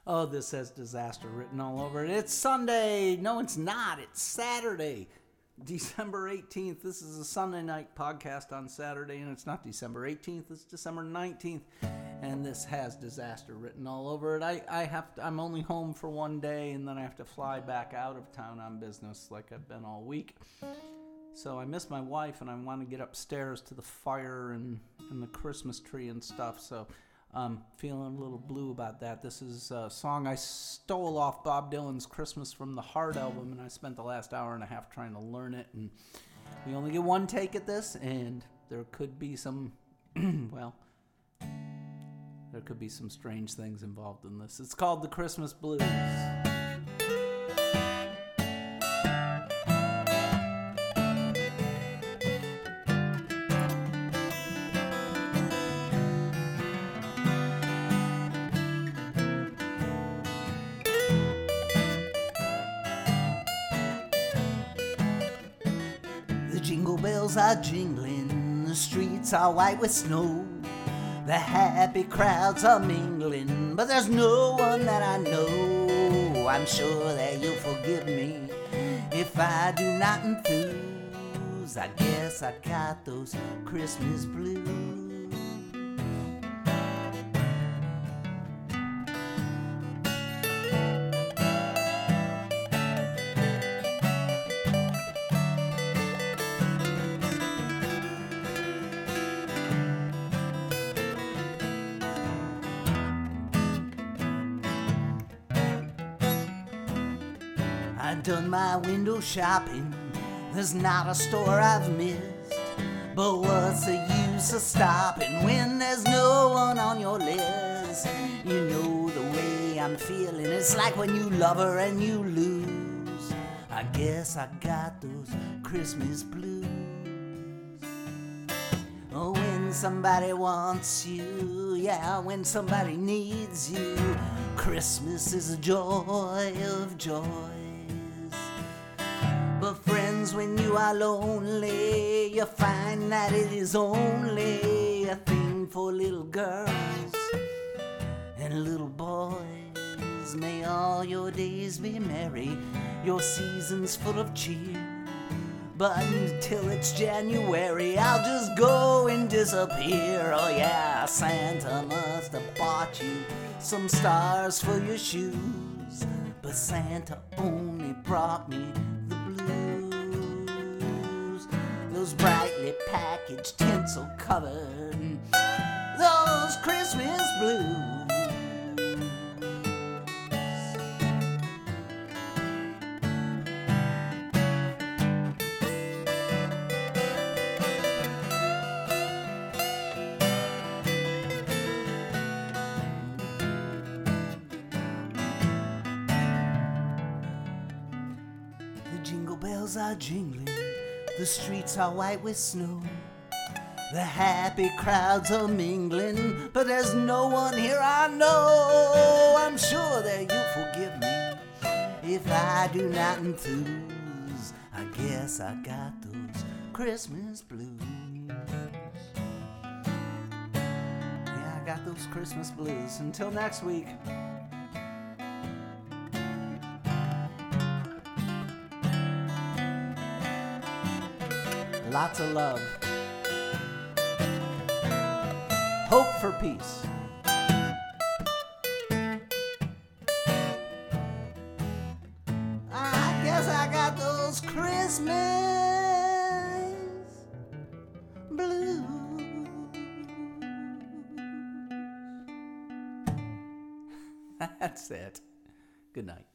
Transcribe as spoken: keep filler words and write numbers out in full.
Oh, this has disaster written all over it. It's Sunday. No, it's not. It's Saturday, December eighteenth. This is a Sunday night podcast on Saturday, and it's not December eighteenth. It's December nineteenth, and this has disaster written all over it. I, I have to, I'm only home for one day, and then I have to fly back out of town on business like I've been all week. So I miss my wife, and I want to get upstairs to the fire and, and the Christmas tree and stuff, so I'm feeling a little blue about that. This is a song I stole off Bob Dylan's Christmas from the Heart album, and I spent the last hour and a half trying to learn it, and we only get one take at this, and there could be some, well, there could be some strange things involved in this. It's called The Christmas Blues. Jingle bells are jingling, the streets are white with snow. The happy crowds are mingling, but there's no one that I know. I'm sure that you'll forgive me if I do not enthuse. I guess I got those Christmas blues. I've done my window shopping, there's not a store I've missed. But what's the use of stopping when there's no one on your list? You know the way I'm feeling, it's like when you love her and you lose. I guess I got those Christmas blues. Oh, when somebody wants you, yeah, when somebody needs you, Christmas is a joy of joys. But friends, when you are lonely, you find that it is only a thing for little girls and little boys. May all your days be merry, your seasons full of cheer. But until it's January, I'll just go and disappear. Oh yeah, Santa must have bought you some stars for your shoes, but Santa only brought me the blues. Those brightly packaged, tinsel covered, those Christmas blues. Jingle bells are jingling, the streets are white with snow. The happy crowds are mingling, but there's no one here I know. I'm sure that you'll forgive me if I do not enthuse. I guess I got those Christmas blues. Yeah, I got those Christmas blues. Until next week. Lots of love. Hope for peace. I guess I got those Christmas blues. That's it. Good night.